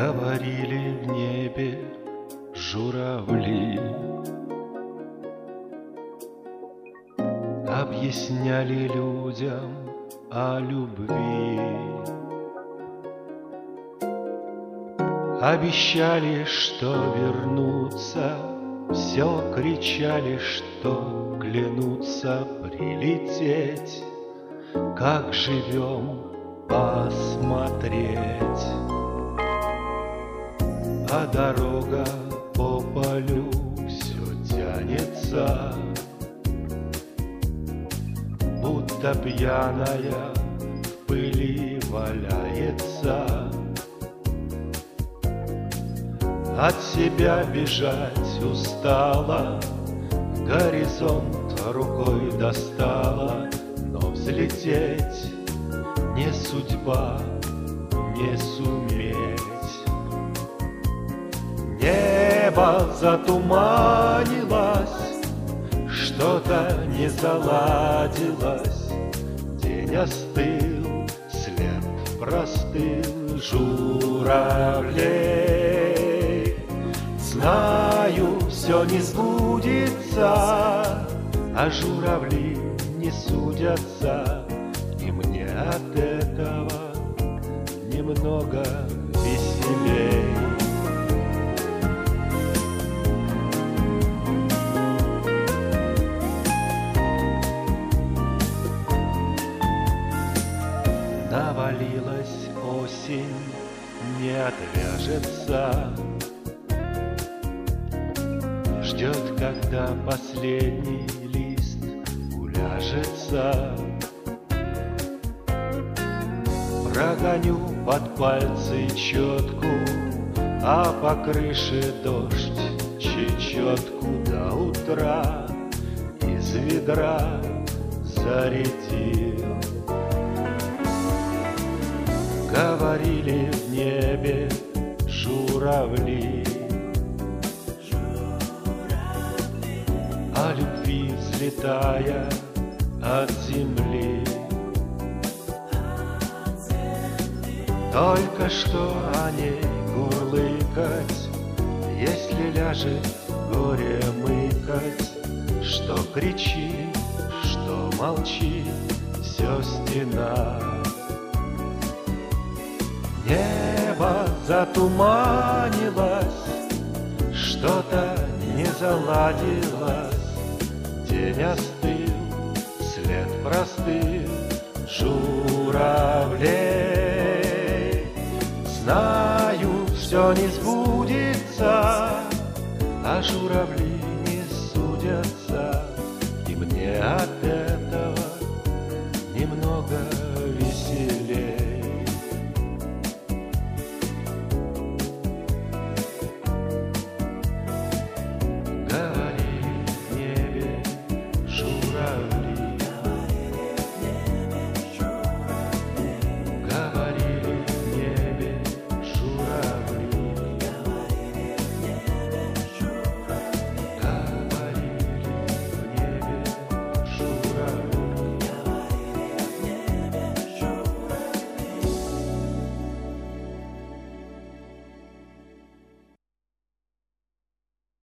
Говорили в небе журавли, объясняли людям о любви, обещали, что вернутся, все кричали, что клянутся прилететь, как живем, посмотреть. А дорога по полю все тянется, будто пьяная в пыли валяется. От себя бежать устала, горизонт рукой достала, но взлететь не судьба, не суметь. Небо затуманилось, что-то не заладилось, день остыл, след простыл журавлей. Знаю, все не сбудется, а журавли не судятся, и мне от этого немного веселей. Навалилась осень, не отвяжется, ждет, когда последний лист уляжется. Прогоню под пальцы четку, а по крыше дождь чечетку до утра из ведра зарядил. Говорили в небе журавли, о любви взлетая от земли. Только что о ней курлыкать, если ляжет горе мыкать, что кричит, что молчит, все стена. Небо затуманилось, что-то не заладилось, день остыл, след простыл журавлей. Знаю, все не сбудется, а журавли не судят.